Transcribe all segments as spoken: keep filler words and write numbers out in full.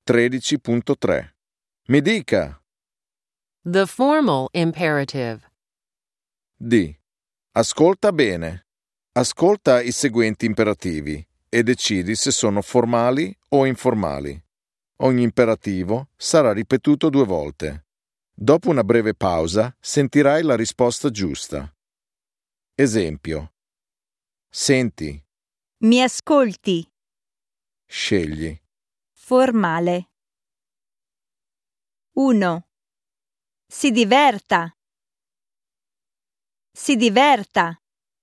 tredici punto tre. Mi dica. The formal imperative. D. Ascolta bene. Ascolta i seguenti imperativi e decidi se sono formali o informali. Ogni imperativo sarà ripetuto due volte. Dopo una breve pausa sentirai la risposta giusta. Esempio. Senti. Mi ascolti. Scegli. Formale. uno. Si diverta. Si diverta.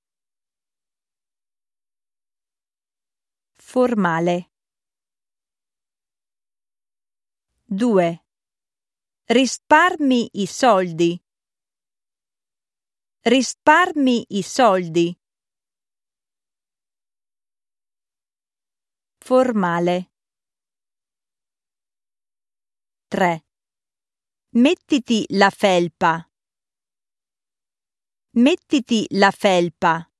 Formale. due. Risparmi i soldi. Risparmi i soldi. Formale. tre. Mettiti la felpa. Mettiti la felpa.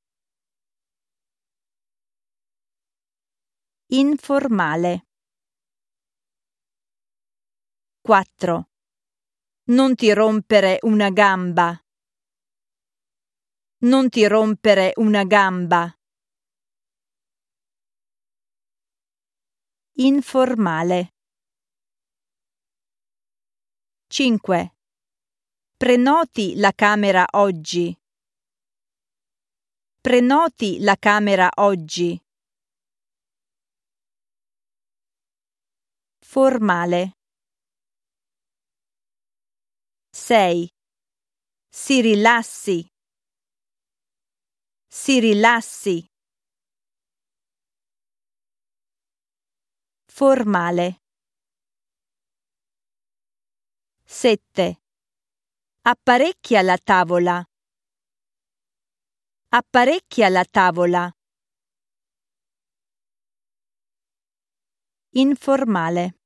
Informale. quattro. Non ti rompere una gamba. Non ti rompere una gamba. Informale. cinque. Prenoti la camera oggi. Prenoti la camera oggi. Formale. sei. Si rilassi. Si rilassi. Formale. sette. Apparecchia la tavola. Apparecchia la tavola. Informale.